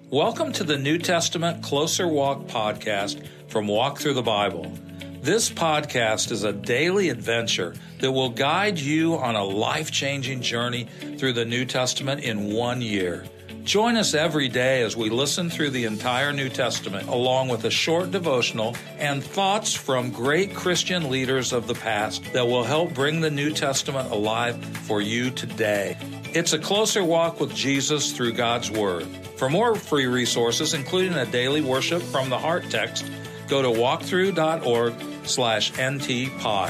Welcome to the New Testament Closer Walk podcast from Walk Through the Bible. This podcast is a daily adventure that will guide you on a life-changing journey through the New Testament in 1 year. Join us every day as we listen through the entire New Testament, along with a short devotional and thoughts from great Christian leaders of the past that will help bring the New Testament alive for you today. It's a closer walk with Jesus through God's Word. For more free resources, including a daily worship from the Heart text, go to walkthrough.org/ntpod.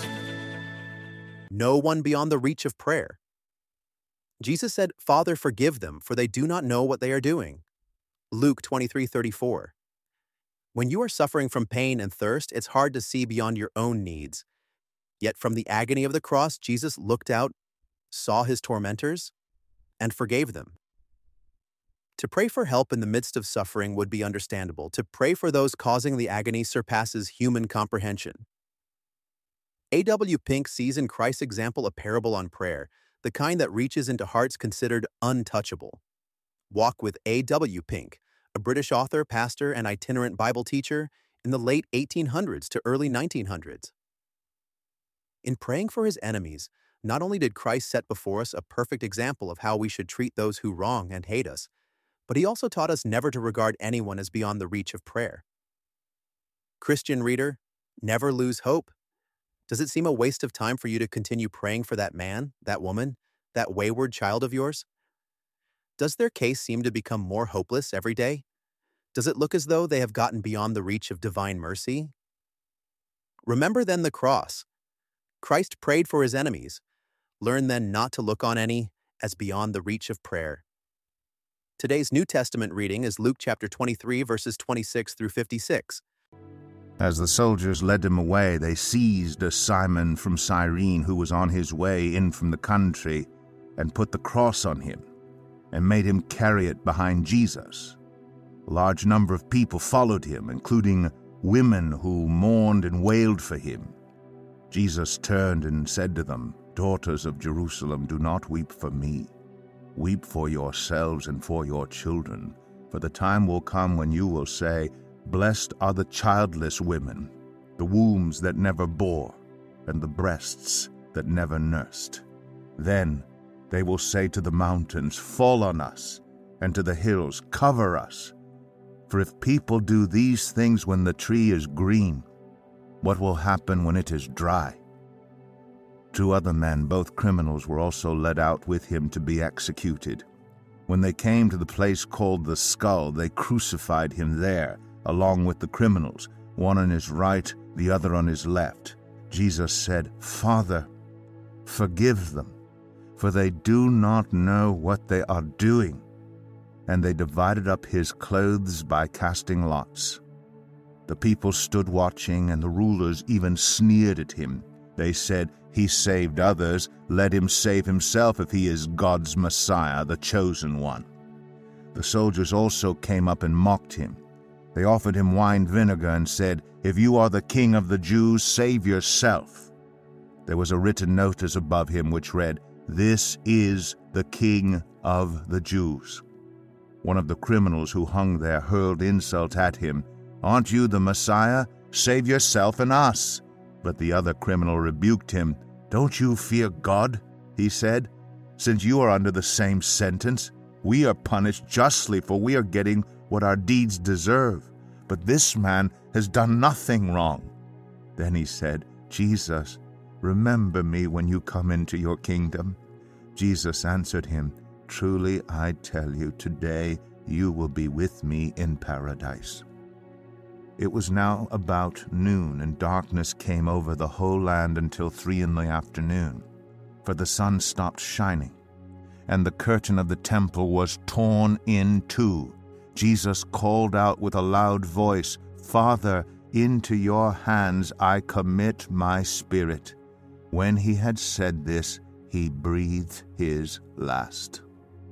No one beyond the reach of prayer. Jesus said, "Father, forgive them, for they do not know what they are doing." Luke 23:34. When you are suffering from pain and thirst, it's hard to see beyond your own needs. Yet from the agony of the cross, Jesus looked out, saw his tormentors, and forgave them. To pray for help in the midst of suffering would be understandable. To pray for those causing the agony surpasses human comprehension. A.W. Pink sees in Christ's example a parable on prayer, the kind that reaches into hearts considered untouchable. Walk with A.W. Pink, a British author, pastor, and itinerant Bible teacher in the late 1800s to early 1900s. In praying for his enemies, not only did Christ set before us a perfect example of how we should treat those who wrong and hate us, but he also taught us never to regard anyone as beyond the reach of prayer. Christian reader, never lose hope. Does it seem a waste of time for you to continue praying for that man, that woman, that wayward child of yours? Does their case seem to become more hopeless every day? Does it look as though they have gotten beyond the reach of divine mercy? Remember then the cross. Christ prayed for his enemies. Learn then not to look on any as beyond the reach of prayer. Today's New Testament reading is Luke chapter 23, verses 26 through 56. As the soldiers led him away, they seized a Simon from Cyrene who was on his way in from the country and put the cross on him and made him carry it behind Jesus. A large number of people followed him, including women who mourned and wailed for him. Jesus turned and said to them, "Daughters of Jerusalem, do not weep for me. Weep for yourselves and for your children, for the time will come when you will say, 'Blessed are the childless women, the wombs that never bore, and the breasts that never nursed.' Then they will say to the mountains, 'Fall on us,' and to the hills, 'Cover us.' For if people do these things when the tree is green, what will happen when it is dry?" 2 other men, both criminals, were also led out with him to be executed. When they came to the place called the Skull, they crucified him there, along with the criminals, one on his right, the other on his left. Jesus said, "Father, forgive them, for they do not know what they are doing." And they divided up his clothes by casting lots. The people stood watching, and the rulers even sneered at him. They said, "He saved others, let him save himself if he is God's Messiah, the chosen one." The soldiers also came up and mocked him. They offered him wine vinegar and said, "If you are the king of the Jews, save yourself." There was a written notice above him which read, "This is the King of the Jews." One of the criminals who hung there hurled insult at him, "Aren't you the Messiah? Save yourself and us." But the other criminal rebuked him. "Don't you fear God?" he said. "Since you are under the same sentence, we are punished justly, for we are getting what our deeds deserve. But this man has done nothing wrong." Then he said, "Jesus, remember me when you come into your kingdom." Jesus answered him, "Truly I tell you, today you will be with me in paradise." It was now about noon, and darkness came over the whole land until 3 p.m, for the sun stopped shining, and the curtain of the temple was torn in two. Jesus called out with a loud voice, "Father, into your hands I commit my spirit." When he had said this, he breathed his last.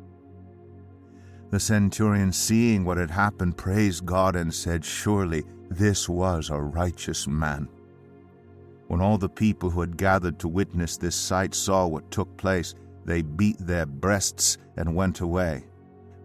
The centurion, seeing what had happened, praised God and said, "Surely this was a righteous man." When all the people who had gathered to witness this sight saw what took place, they beat their breasts and went away.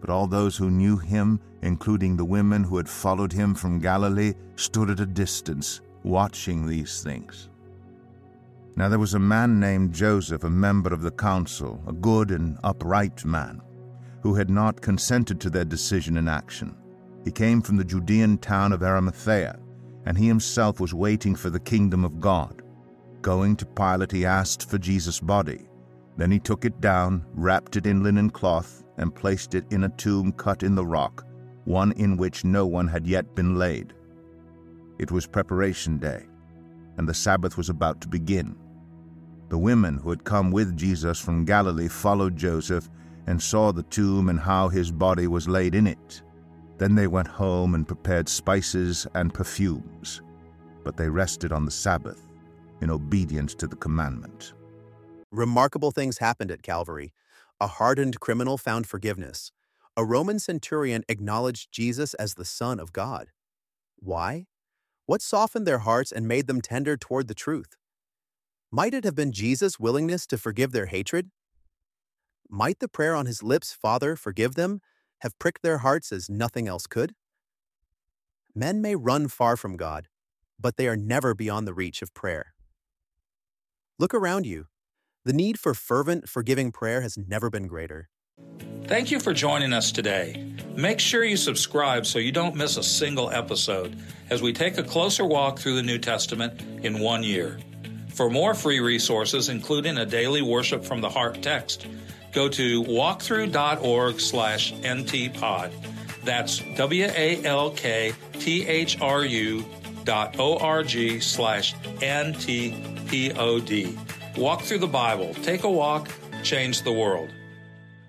But all those who knew him, including the women who had followed him from Galilee, stood at a distance, watching these things. Now there was a man named Joseph, a member of the council, a good and upright man, who had not consented to their decision and action. He came from the Judean town of Arimathea, and he himself was waiting for the kingdom of God. Going to Pilate, he asked for Jesus' body. Then he took it down, wrapped it in linen cloth, and placed it in a tomb cut in the rock, one in which no one had yet been laid. It was preparation day, and the Sabbath was about to begin. The women who had come with Jesus from Galilee followed Joseph and saw the tomb and how his body was laid in it. Then they went home and prepared spices and perfumes, but they rested on the Sabbath in obedience to the commandment. Remarkable things happened at Calvary. A hardened criminal found forgiveness. A Roman centurion acknowledged Jesus as the Son of God. Why? What softened their hearts and made them tender toward the truth? Might it have been Jesus' willingness to forgive their hatred? Might the prayer on his lips, "Father, forgive them," have pricked their hearts as nothing else could? Men may run far from God, but they are never beyond the reach of prayer. Look around you. The need for fervent, forgiving prayer has never been greater. Thank you for joining us today. Make sure you subscribe so you don't miss a single episode as we take a closer walk through the New Testament in 1 year. For more free resources, including a daily Worship from the Heart text, go to walkthrough.org/ntpod. That's walkthrough.org/ntpod. Walk through the Bible. Take a walk, change the world.